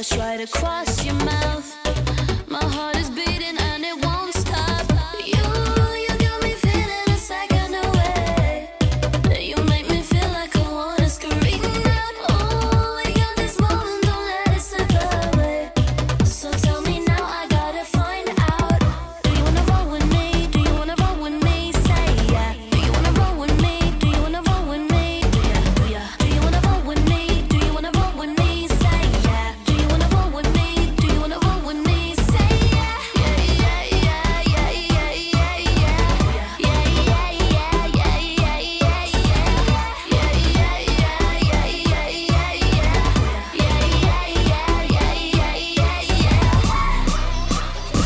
blush right across your mouth. My heart is beating and it won't stop. You got me feeling a second away. You make me feel like I wanna scream out. Oh, we got this moment, don't let it slip away. So tell me now, I gotta find out. Do you wanna roll with me? Do you wanna roll with me? Say yeah. Do you wanna roll with me? Do you wanna roll with me? Do ya? Do ya? Do you wanna roll with me? Do you wanna roll with me? Say yeah. Do you wanna roll with me? Do you wanna roll with me? Say yeah. Yeah, yeah, yeah, yeah, yeah, yeah, yeah. Yeah, yeah, yeah, yeah, yeah, yeah, yeah. Yeah, yeah, yeah, yeah, yeah, yeah, yeah. Yeah, yeah, yeah, yeah, yeah, yeah, yeah.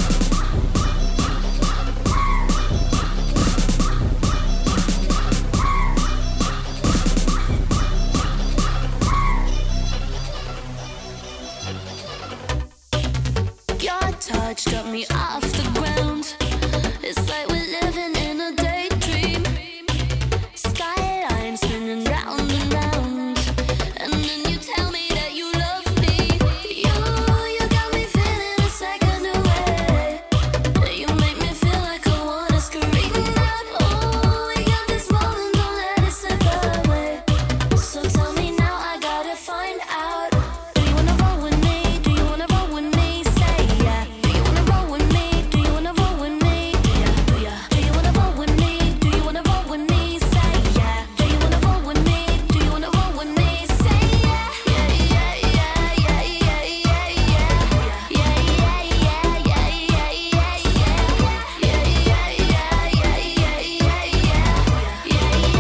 Your touch got me off the ground. It's like we're living in a daydream. Skyline spinning round and round. And then you tell me that you love me. You got me feeling a second away. You make me feel like I wanna scream out. Oh, we got this moment, don't let it slip away. So tell me now, I gotta find out. Do you wanna roll with me? Do you wanna roll with me? Say yeah. Do you wanna roll with me? Do you wanna roll with me? Do ya? Do ya? Do you wanna roll with me? Do you wanna roll with me? Say yeah. Do you wanna roll with me? Do you wanna roll with me? Say yeah. Yeah, yeah, yeah, yeah, yeah, yeah, yeah. Yeah, yeah, yeah, yeah, yeah, yeah, yeah. Yeah, yeah, yeah, yeah, yeah, yeah, yeah. Yeah,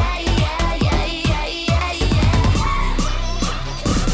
yeah, yeah, yeah, yeah, yeah, yeah.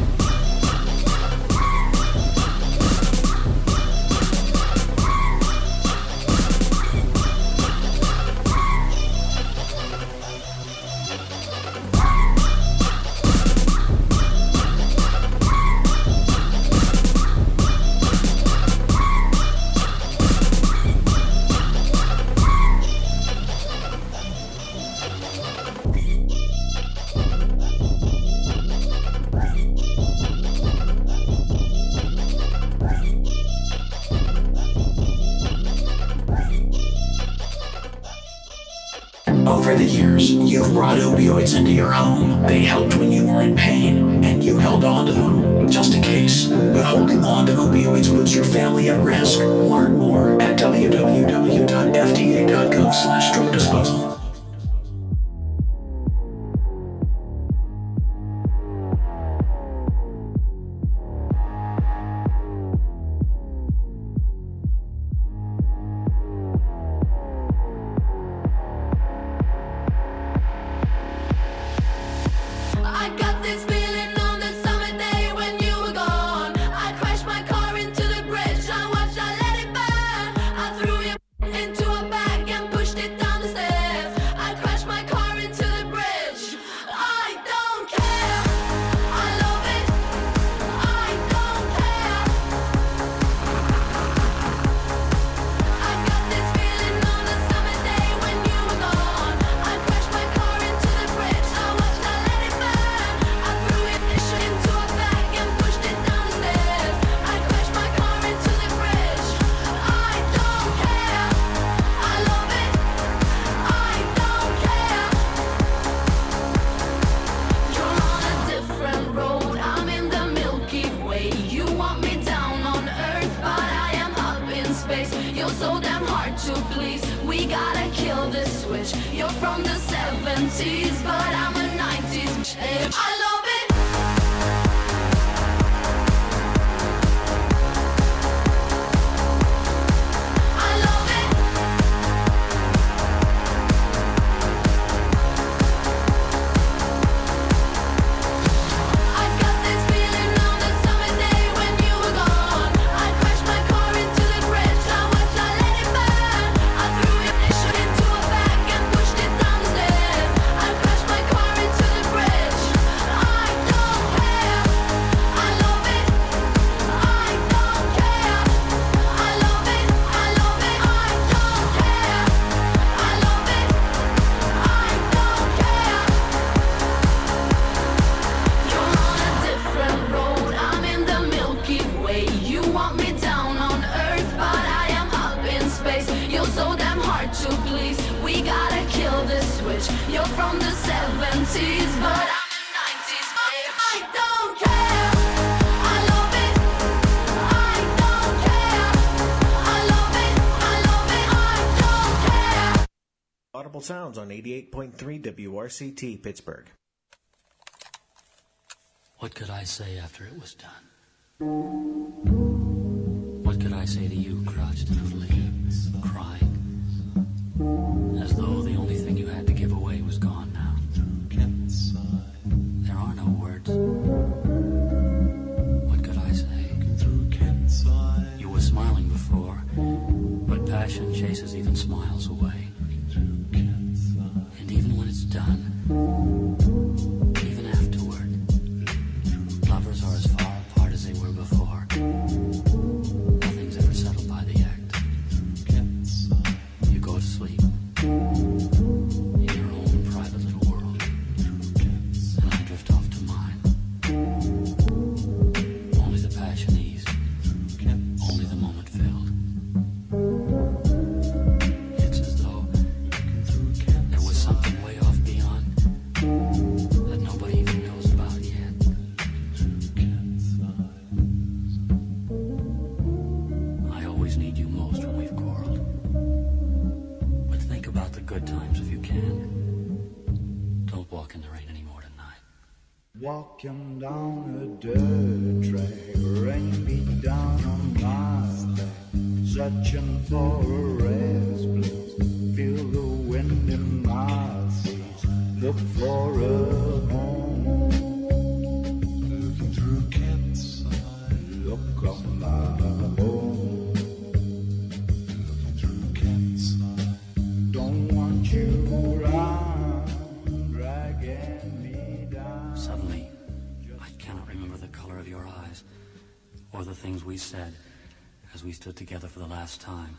Over the years, you've brought opioids into your home. They helped when you were in pain, and you held on to them, just in case. But holding on to opioids puts your family at risk. Learn more at www.fda.gov/drug disposal. I got this feeling on the summer day when you were gone. I crashed my car into the bridge. I watched, I let it burn. I threw you into a bag and pushed it down the stairs. I crashed my car into the bridge. I don't care. I love it. I don't care. I got this feeling on the summer day when you were gone. I crashed my car into the bridge. I watched, I let it burn. I threw it into a bag and pushed it down the stairs. I crashed my car into the bridge. I don't care. I love it. I don't care. You're on a different road. I'm in the Milky Way. You want me down on Earth, but I am up in space. You're so damn hard to please. We gotta kill this switch. You're from the 70s, but I'm a 90s. I love it. I love it. I got this feeling on the summer day when you were gone. I crashed my car into the bridge. I watched, I let it burn. I threw it into a bag and pushed it down the stairs. I crashed my car into the bridge. I Troubled Sounds on 88.3 WRCT, Pittsburgh. What could I say after it was done? What could I say to you, crouched in a leaves, crying, as though the only thing you had to give away was gone now? There are no words. What could I say? You were smiling before, but passion chases even smiles away. And even when it's done, even afterward, lovers are as far apart as they were before. Nothing's ever settled by the act. You go to sleep in your own private little world, and I drift off to mine. Only the passion eased, only the moment filled. It's as though there was something way off beyond that nobody even knows about yet. I always need you most when we've quarreled. But think about the good times if you can. Don't walk in the rain anymore tonight. Walking down a dirt track, rain beat down on my back, searching for a rest place, feel the wind in my seats, look for a home, looking through Kent's eyes, look on my home, looking through Kent's eyes, don't want you around, dragging me down. Suddenly, I cannot remember the color of your eyes, or the things we said as we stood together for the last time.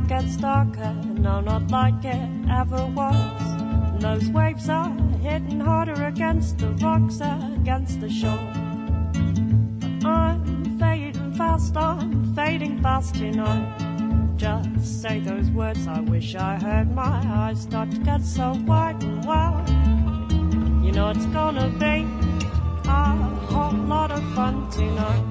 night gets darker, no, not like it ever was. And those waves are hitting harder against the rocks, against the shore. But I'm fading fast tonight. Just say those words, I wish I heard. My eyes start to get so wide and wild. You know it's gonna be a whole lot of fun tonight.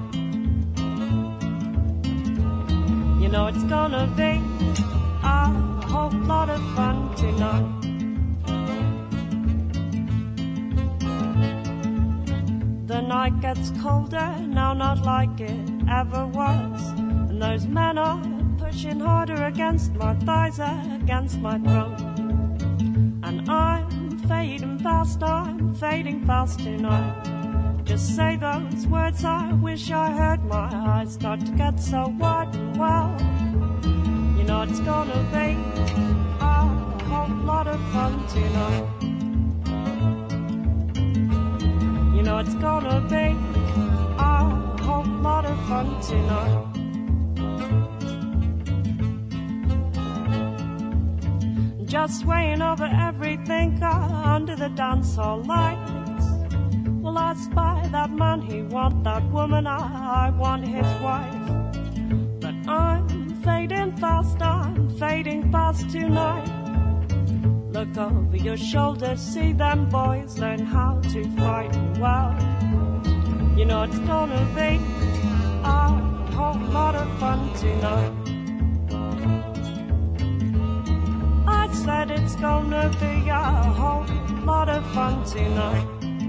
You know it's gonna be a whole lot of fun tonight. The night gets colder, now not like it ever was. And those men are pushing harder against my thighs, against my throat. And I'm fading fast tonight. Just say those words, I wish I heard. My eyes start to get so wide and wild. You know it's gonna be a whole lot of fun tonight. You know it's gonna be a whole lot of fun tonight. Just swaying over everything under the dance hall lights. Well, I spy that man, he want that woman, I want his wife. But I'm fading fast tonight. Look over your shoulder, see them boys learn how to fight well. You know it's gonna be a whole lot of fun tonight. I said it's gonna be a whole lot of fun tonight.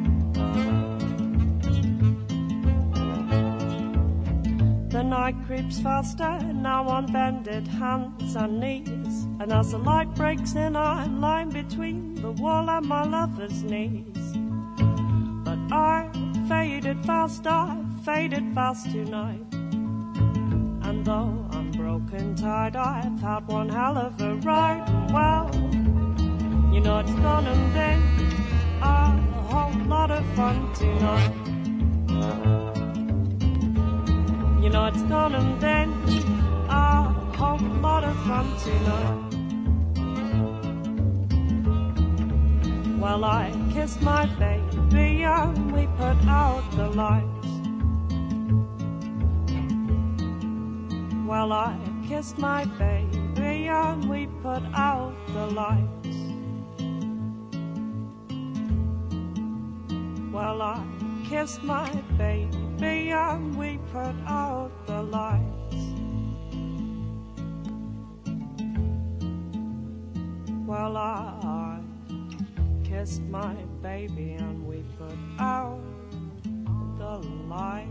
The night creeps faster, now on bended hands and knees. And as the light breaks in, I'm lying between the wall and my lover's knees. But I faded fast tonight. And though I'm broken-tied, I've had one hell of a ride. And well, you know it's gonna be a whole lot of fun tonight. You know it's gonna be a whole lot of fun tonight. Well, I kissed my baby and we put out the lights. Well, I kissed my baby and we put out the lights. Well, I kissed my baby and we put out the lights. Well, I kissed my baby and we put out the lights.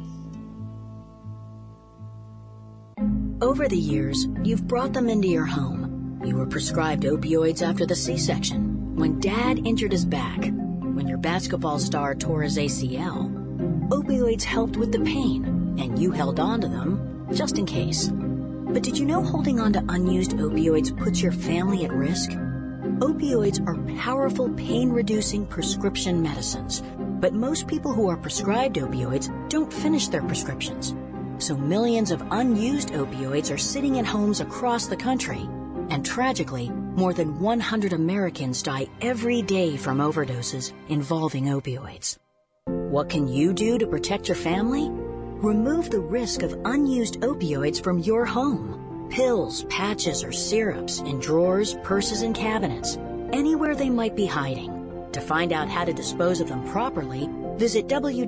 Over the years, you've brought them into your home. You were prescribed opioids after the C-section, when Dad injured his back, when your basketball star tore his ACL. Opioids helped with the pain, and you held on to them just in case. But did you know holding on to unused opioids puts your family at risk? Opioids are powerful pain-reducing prescription medicines, but most people who are prescribed opioids don't finish their prescriptions. So millions of unused opioids are sitting in homes across the country. And tragically, more than 100 Americans die every day from overdoses involving opioids. What can you do to protect your family? Remove the risk of unused opioids from your home. Pills, patches, or syrups in drawers, purses, and cabinets, anywhere they might be hiding. To find out how to dispose of them properly, visit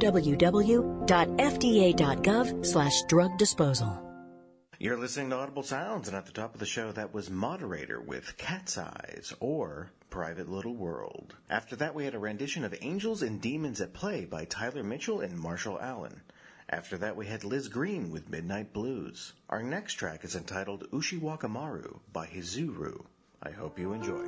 www.fda.gov/drug disposal. You're listening to Audible Sounds, and at the top of the show, that was Moderator with Cat's Eyes, or Private Little World. After that, we had a rendition of Angels and Demons at Play by Tyler Mitchell and Marshall Allen. After that, we had Liz Green with Midnight Blues. Our next track is entitled Ushiwakamaru by Hizuru. I hope you enjoy.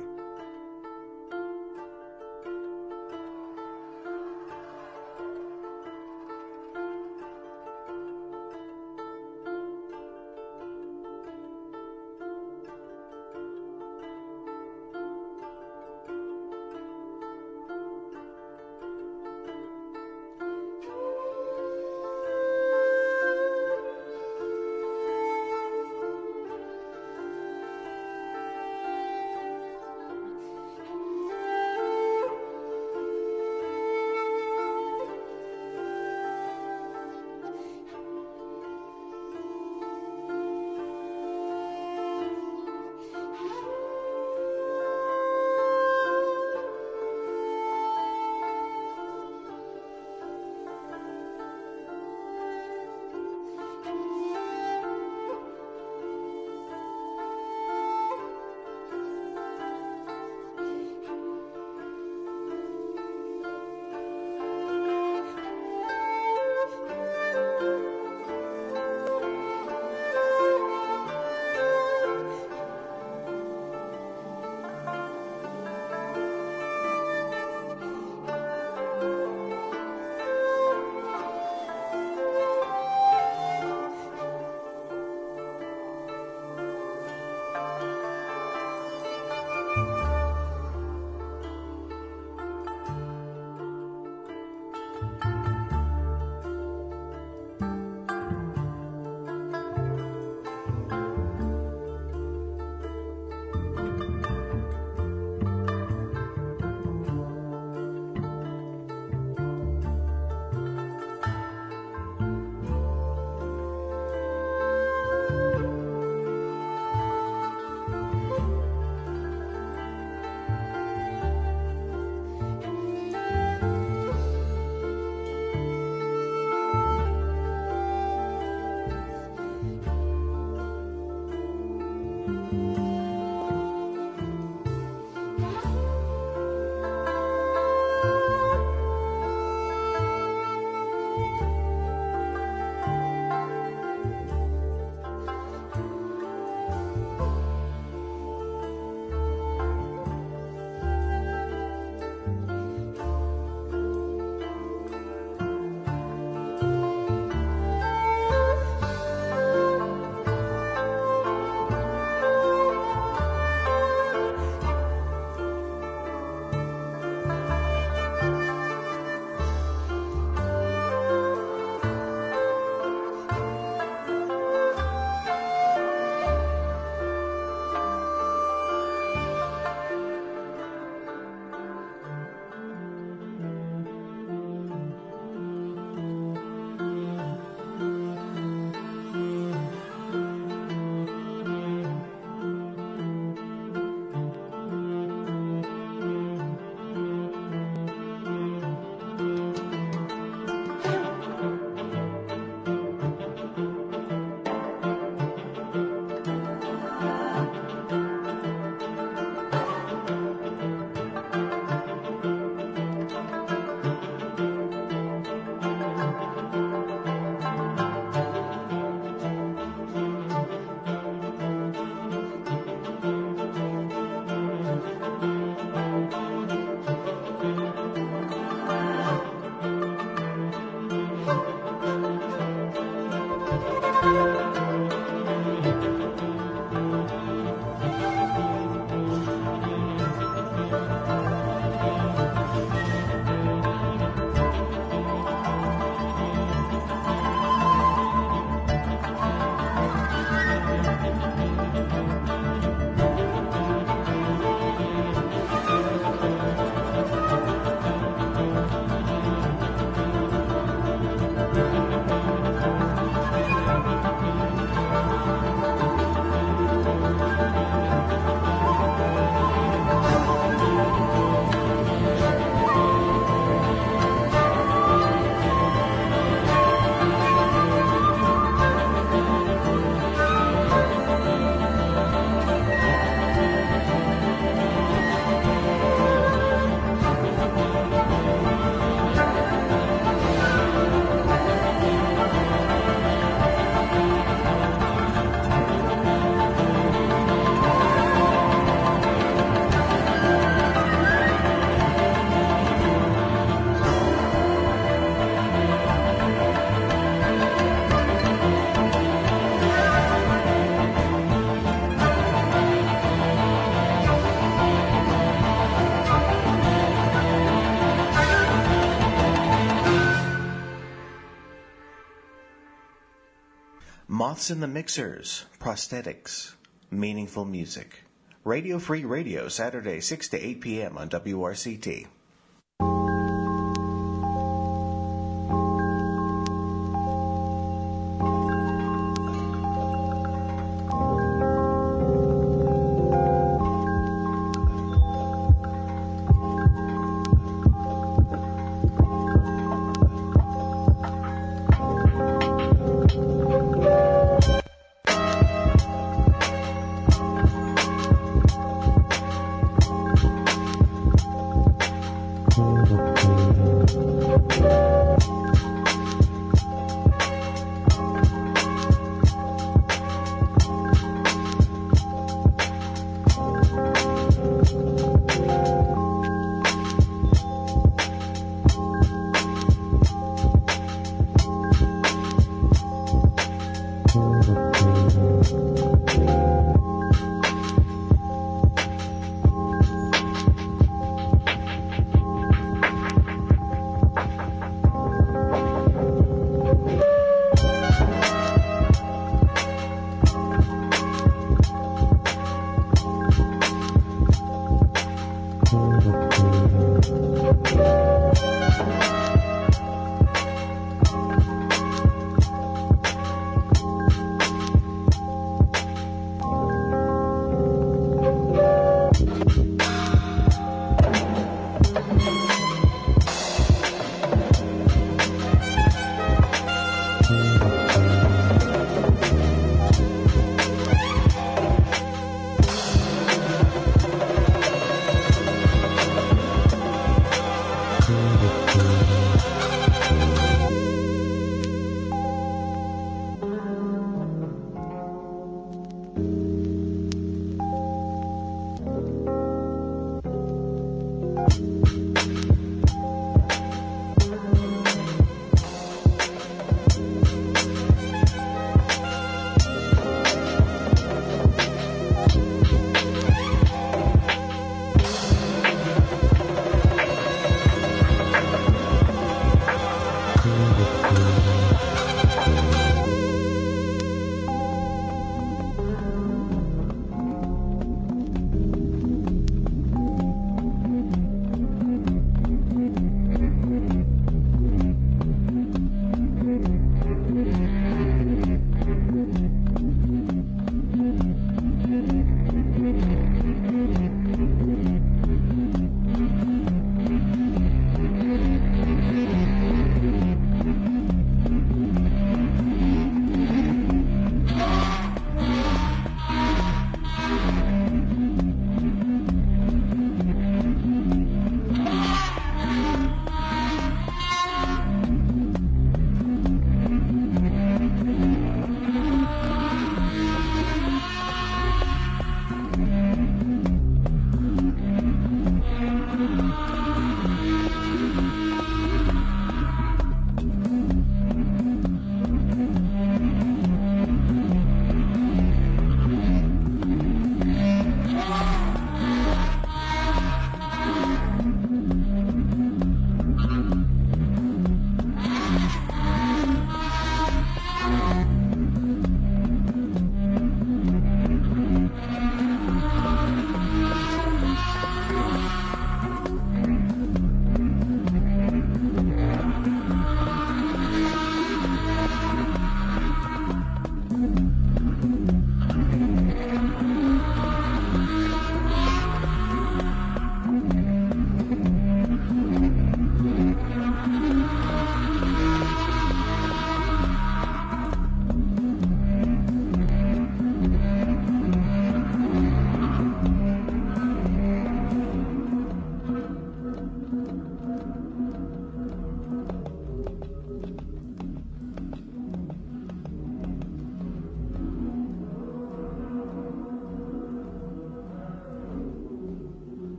Moths in the Mixers, Prosthetics, Meaningful Music. Radio Free Radio, Saturday, 6 to 8 p.m. on WRCT.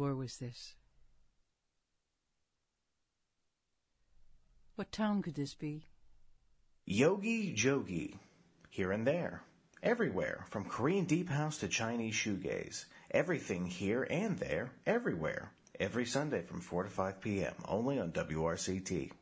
war was this? What town could this be? Yogi Jogi. Here and there. Everywhere. From Korean deep house to Chinese shoegaze. Everything here and there. Everywhere. Every Sunday from 4 to 5 p.m. Only on WRCT.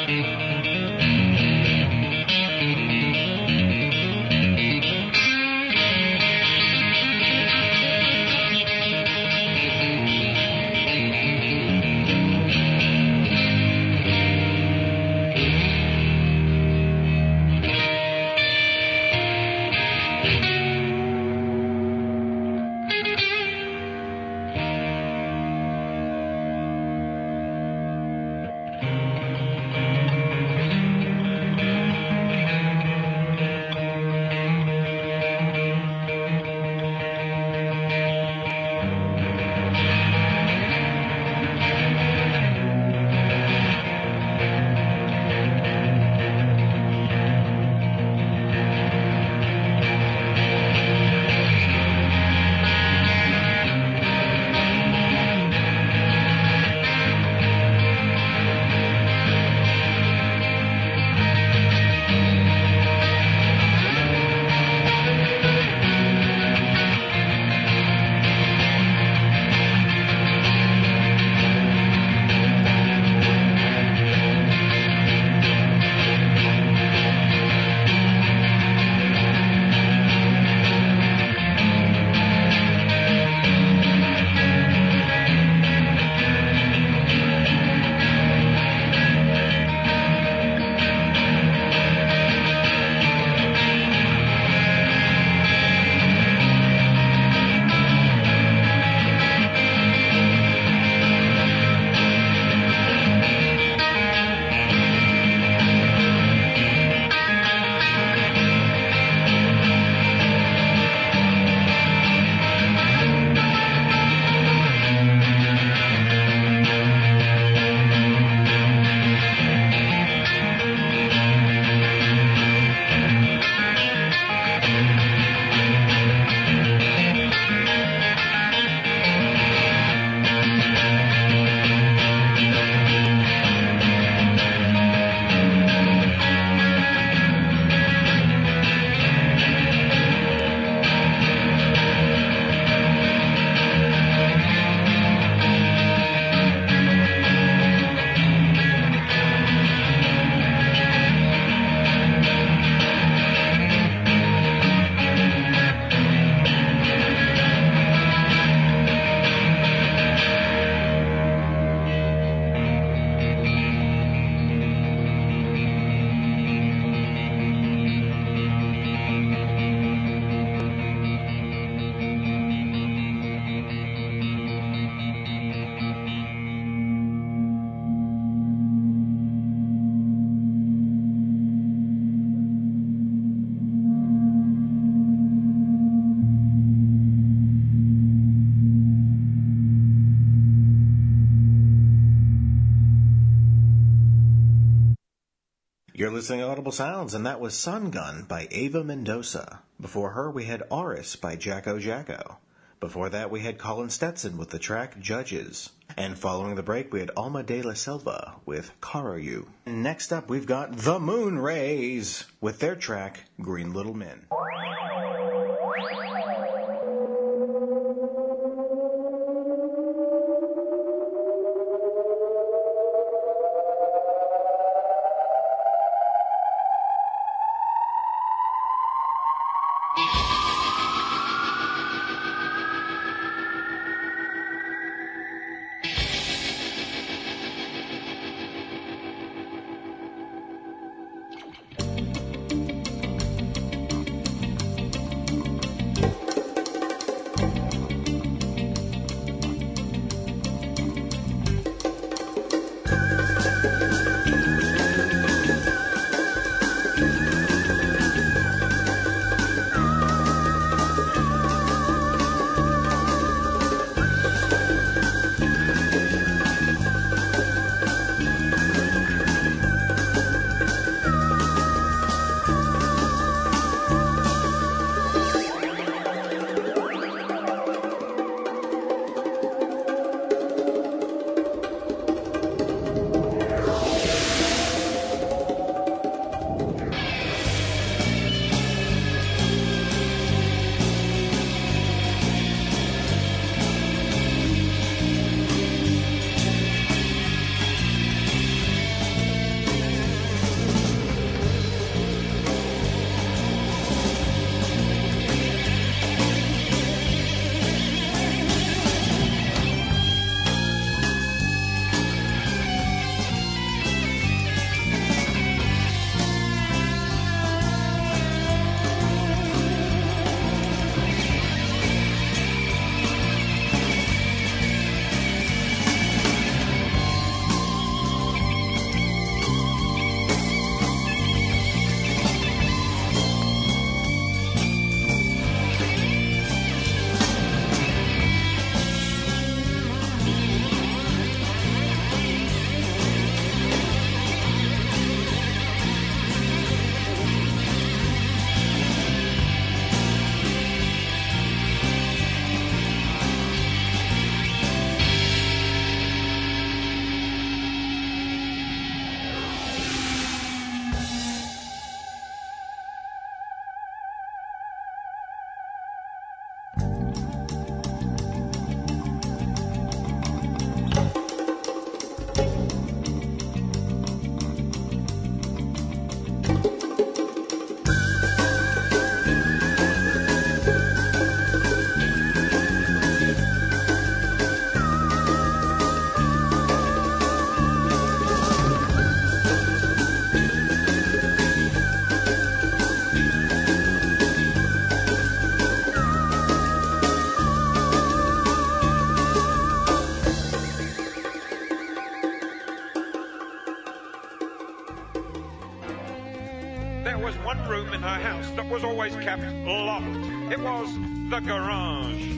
You're listening to Audible Sounds, and that was Sun Gun by Ava Mendoza. Before her, we had Auris by Jacko Jacko. Before that, we had Colin Stetson with the track Judges. And following the break, we had Alma de la Silva with Karayu. Next up, we've got The Moon Rays with their track Green Little Men. There was one room in her house that was always kept locked. It was the garage.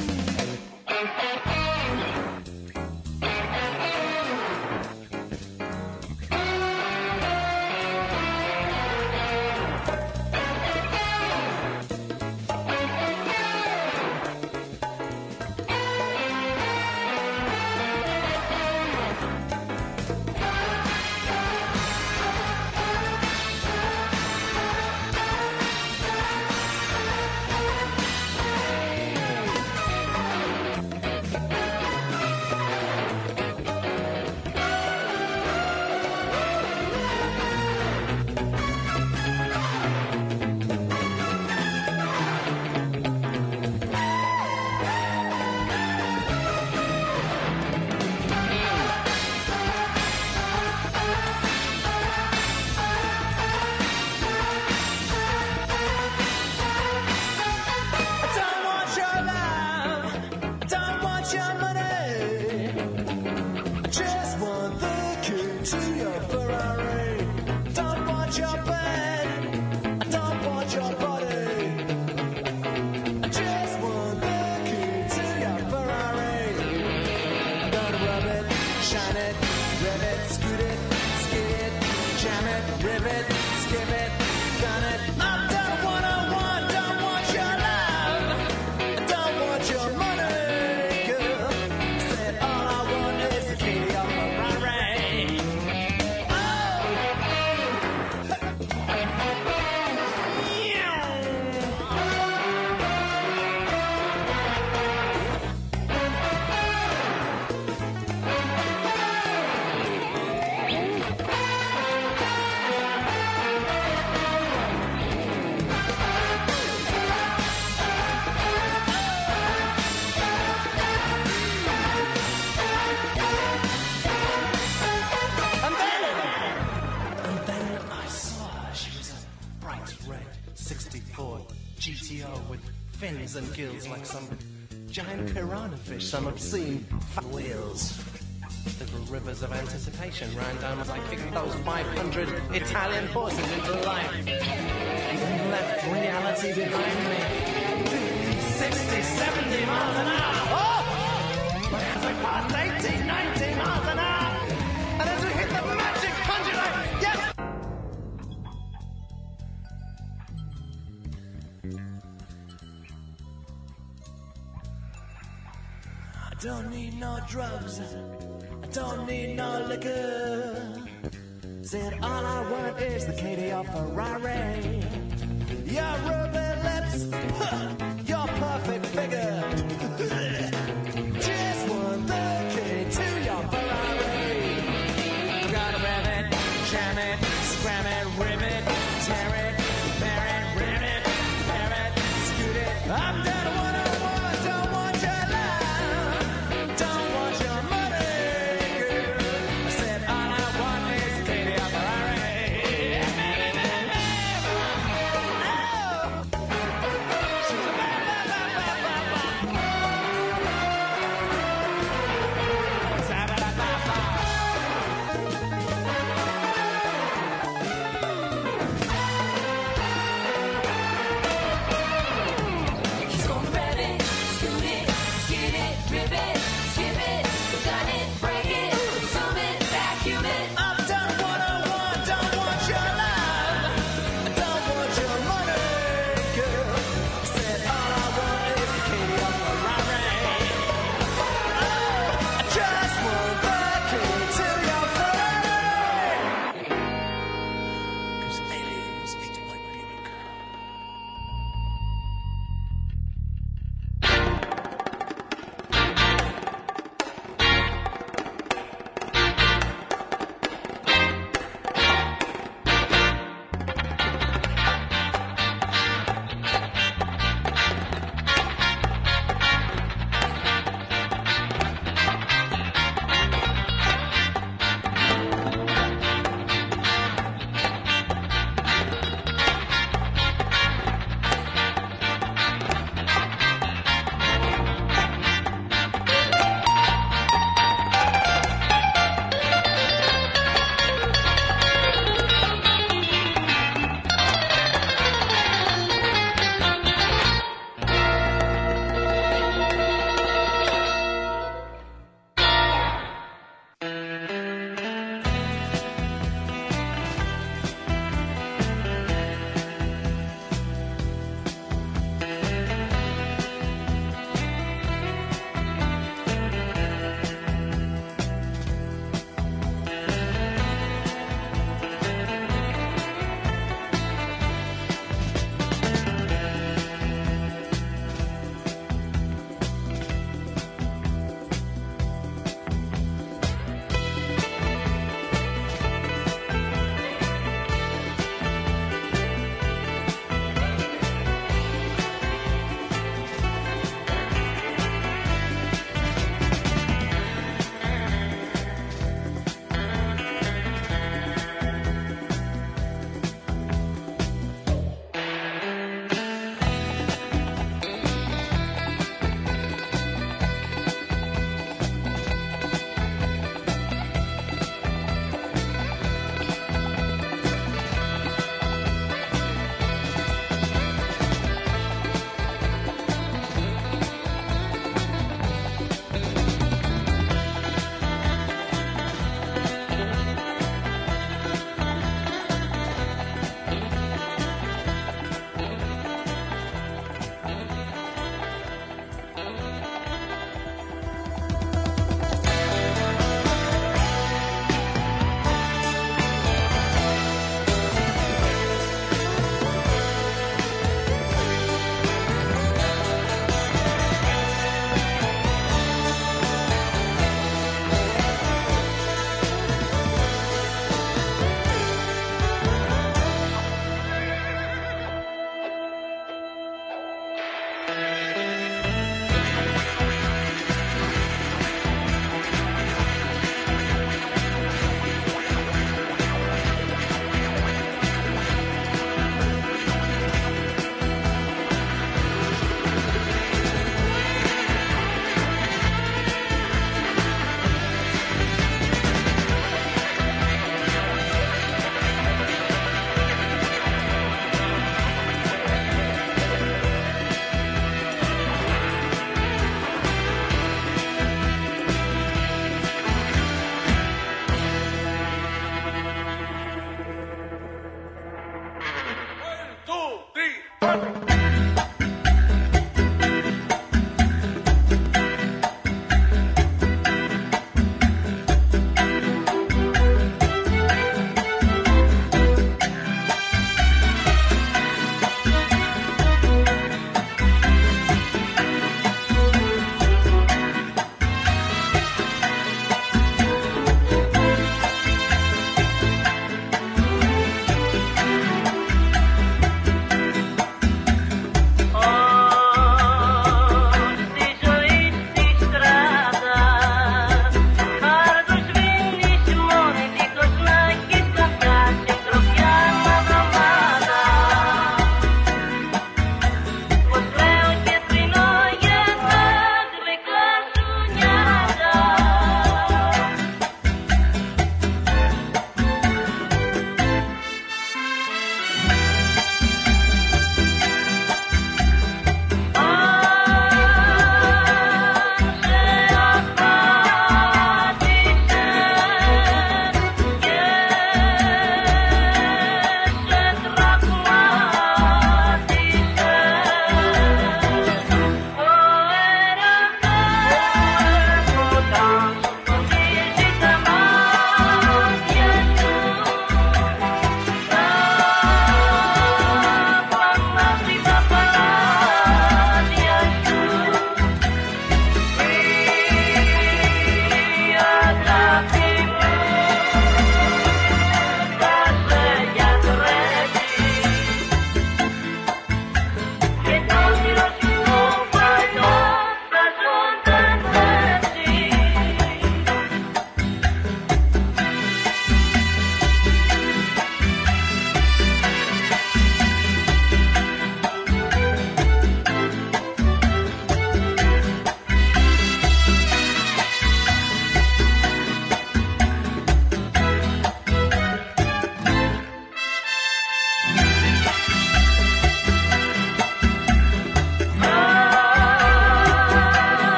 fins and gills like some giant piranha fish, some obscene fat wheels. The rivers of anticipation ran down as I kicked those 500 Italian horses into life. And then left reality behind me. 50, 60, 70 miles an hour. Oh! But as I passed 80, 90 miles an hour, and as we hit the magic 100, yes! I don't need no drugs. I don't need no liquor. Said all I want is the Katie or Ferrari. Your ruby lips, your perfect figure. Just want the key to your Ferrari. Gotta rev it, jam it, scram it, rip it, tear it, bear it, rim it, bear it, scoot it. I'm done what I want, don't want your love, don't want your money, girl. I said all I want is Katie or Ferrari.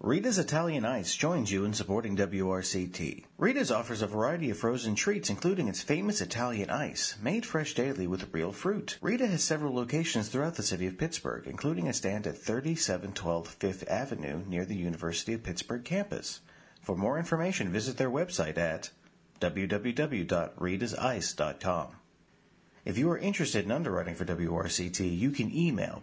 Rita's Italian Ice joins you in supporting WRCT. Rita's offers a variety of frozen treats, including its famous Italian Ice, made fresh daily with real fruit. Rita has several locations throughout the city of Pittsburgh, including a stand at 3712 Fifth Avenue near the University of Pittsburgh campus. For more information, visit their website at www.ritasice.com. If you are interested in underwriting for WRCT, you can email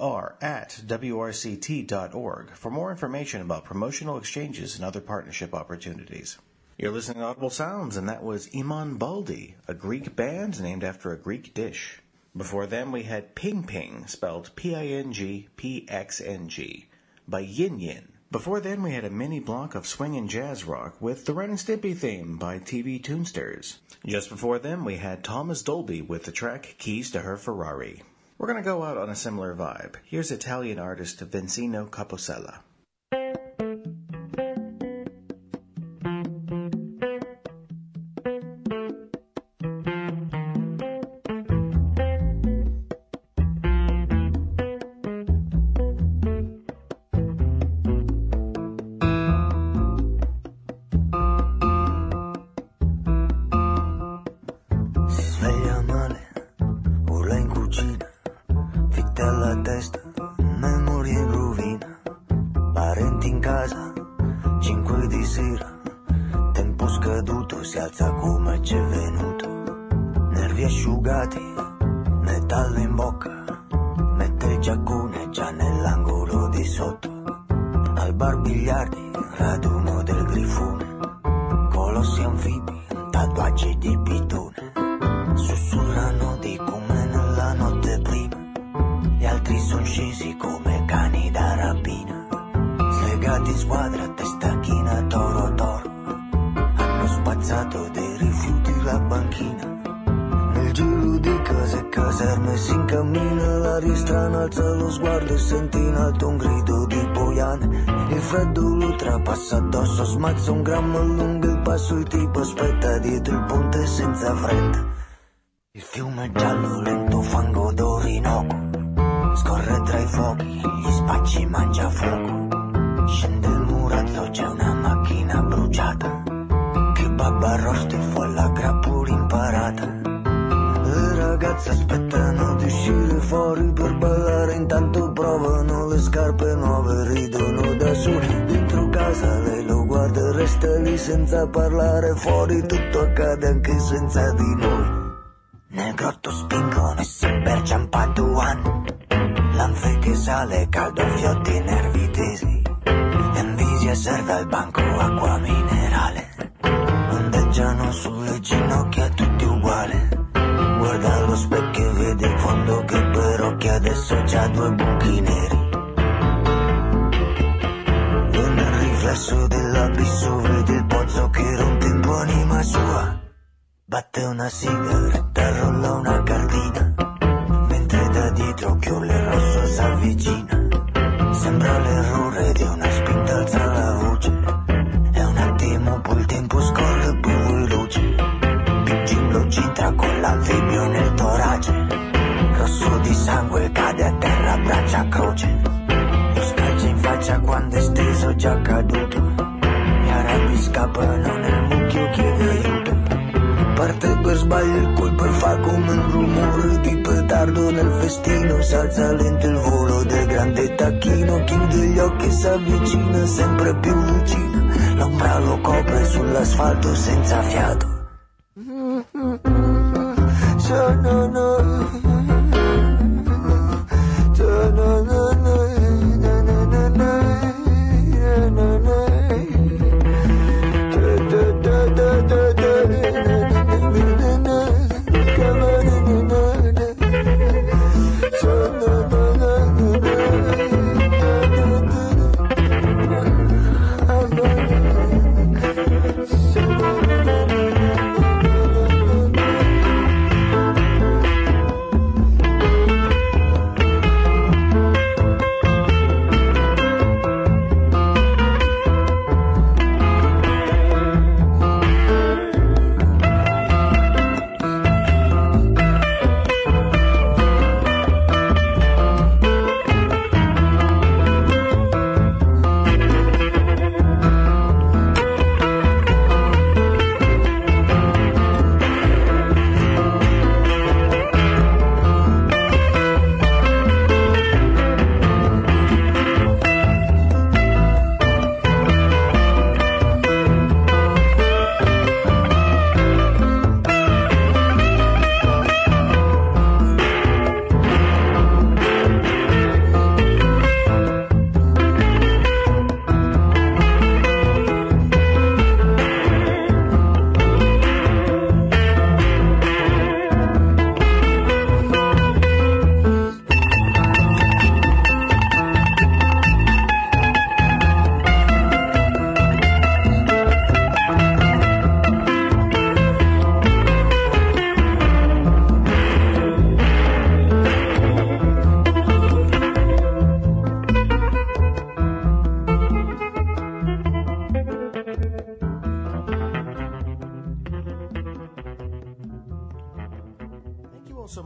pr@wrct.org for more information about promotional exchanges and other partnership opportunities. You're listening to Audible Sounds, and that was Iman Baldi, a Greek band named after a Greek dish. Before them, we had Ping Ping, spelled Pingpxng, by Yin Yin. Before then, we had a mini block of swing and jazz rock with the Ren and Stimpy theme by TV Toonsters. Just before them, we had Thomas Dolby with the track Keys to Her Ferrari. We're going to go out on a similar vibe. Here's Italian artist Vincino Caposella. Smazza un grammo lungo il passo, il tipo aspetta dietro il ponte senza fretta. Il fiume giallo, lento fango d'Orinoco, scorre tra i fuochi, gli spacci mangia fuoco. Scende il murazzo, c'è una macchina bruciata, che babba arrosti fu la grappola imparata. Le ragazze aspettano di uscire fuori per ballare, intanto provano le scarpe nuove, ridono da soli dentro casa. Lei lo guarda e resta lì senza parlare, fuori tutto accade anche senza di noi. Nel grotto spingono e si imbercian Paduan, l'anfe che sale caldo, fiotti nervi tesi, envidia serve al banco acqua minerale, ondeggiano sulle ginocchia tutti uguali. Guarda allo specchio e vede in fondo che però che adesso c'ha due buchi neri. E nel riflesso dell'abisso vede il pozzo che era un tempo anima sua. Batte una sigaretta, rolla una cartina, mentre da dietro Chiole Rosso s'avvicina. Sembra l'errore di una spinta, alza la voce, e un attimo poi il tempo scorre più veloce. Jim lo cintra con l'anfibio nel torace, rosso di sangue cade a terra, braccia a croce. Lo scalcia in faccia quando è steso già caduto, gli arabi scappano nel mucchio, chiede aiuto. Parte per sbaglio il colpo e fa come un rumore di petardo nel festino. S'alza lento il volo del grande tacchino, chiude gli occhi e s'avvicina sempre più vicino. L'ombra lo copre sull'asfalto senza fiato. Sono noi, sono noi.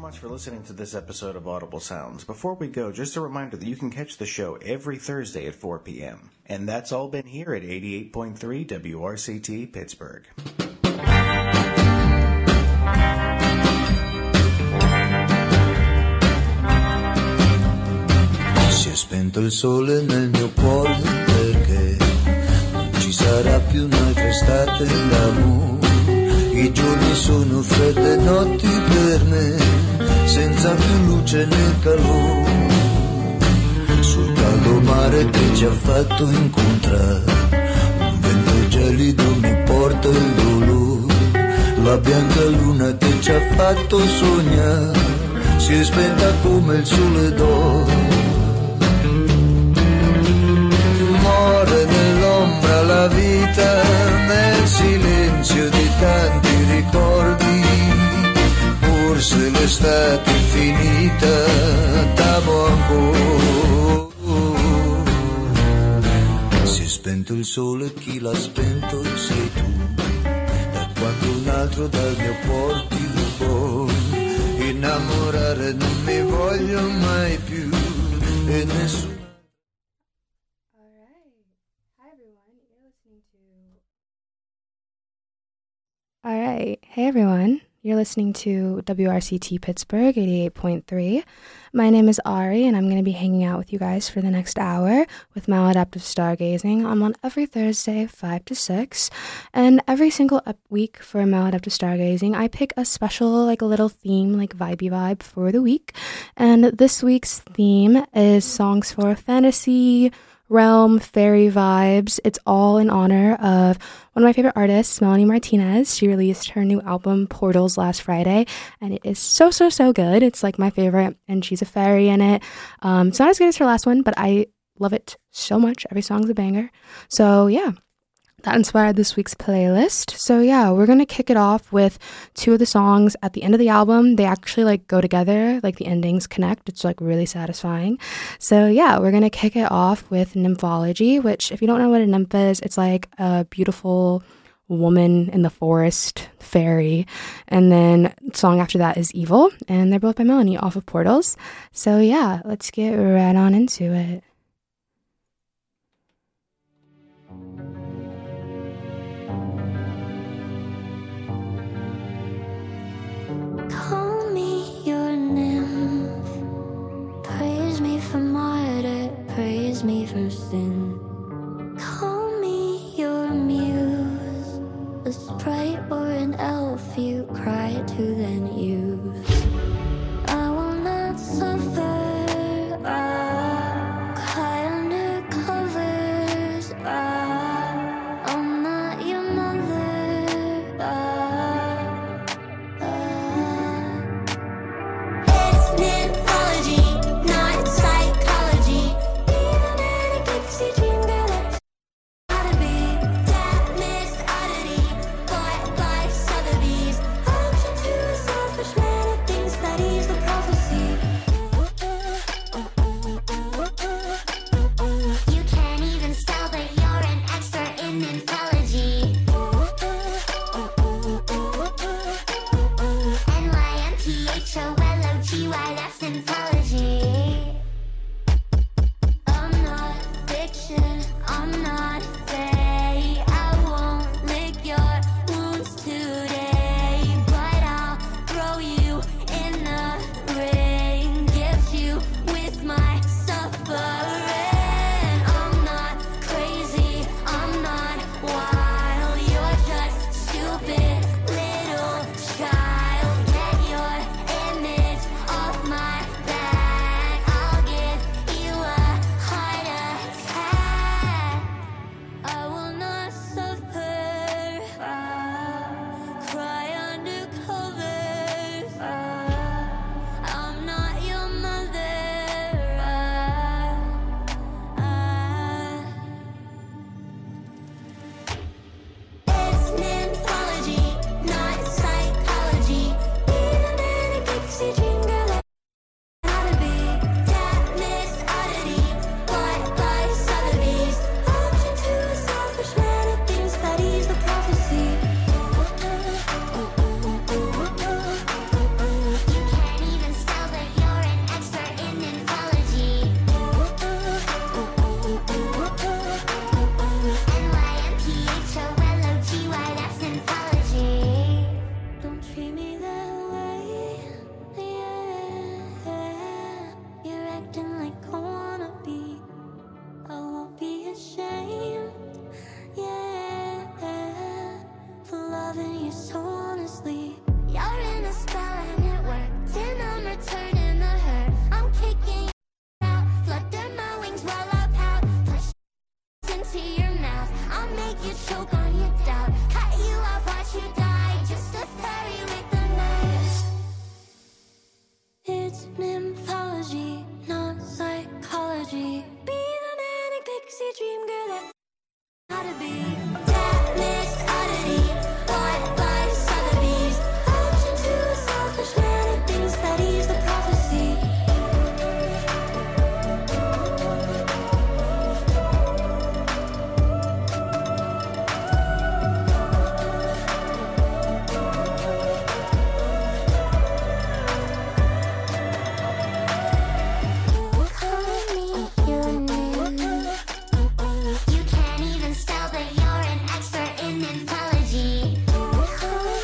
much for listening to this episode of Audible Sounds. Before we go, just a reminder that you can catch the show every Thursday at 4 p.m. And that's all been here at 88.3 WRCT Pittsburgh. Si è spento il sole nel mio cuore perché non ci sarà più un'altra estate d'amore. I giorni sono fredde notti per me, senza più luce né calore. Sul caldo mare che ci ha fatto incontrare, un vento gelido mi porta il dolore. La bianca luna che ci ha fatto sognare, si è spenta come il sole d'oro. Muore nell'ombra la vita, nel silenzio di tanti ricordi. Forse l'estate è finita, t'amo ancora. Si è spento il sole, chi l'ha spento sei tu. Da quando un altro dal mio cuore ti rubò. Innamorare non mi voglio mai più e nessuno. All right. Hey, everyone. You're listening to WRCT Pittsburgh 88.3. My name is Ari, and I'm going to be hanging out with you guys for the next hour with Maladaptive Stargazing. I'm on every Thursday, 5 to 6. And every single week for Maladaptive Stargazing, I pick a special, like a little theme, like vibey vibe for the week. And this week's theme is songs for fantasy, realm, fairy vibes. It's all in honor of one of my favorite artists, Melanie Martinez. She released her new album, Portals, last Friday, and it is so, so, so good. It's like my favorite, and she's a fairy in it. It's not as good as her last one, but I love it so much. Every song's a banger. So yeah, that inspired this week's playlist. So yeah, we're gonna kick it off with two of the songs at the end of the album. They actually like go together, like the endings connect. It's like really satisfying. So yeah, we're gonna kick it off with Nymphology, which if you don't know what a nymph is, it's like a beautiful woman in the forest, fairy. And then the song after that is Evil, and they're both by Melanie off of Portals. So yeah, let's get right on into it. Call me your nymph, praise me for murder, praise me for sin. Call me your muse, a sprite or an elf you cry to then use.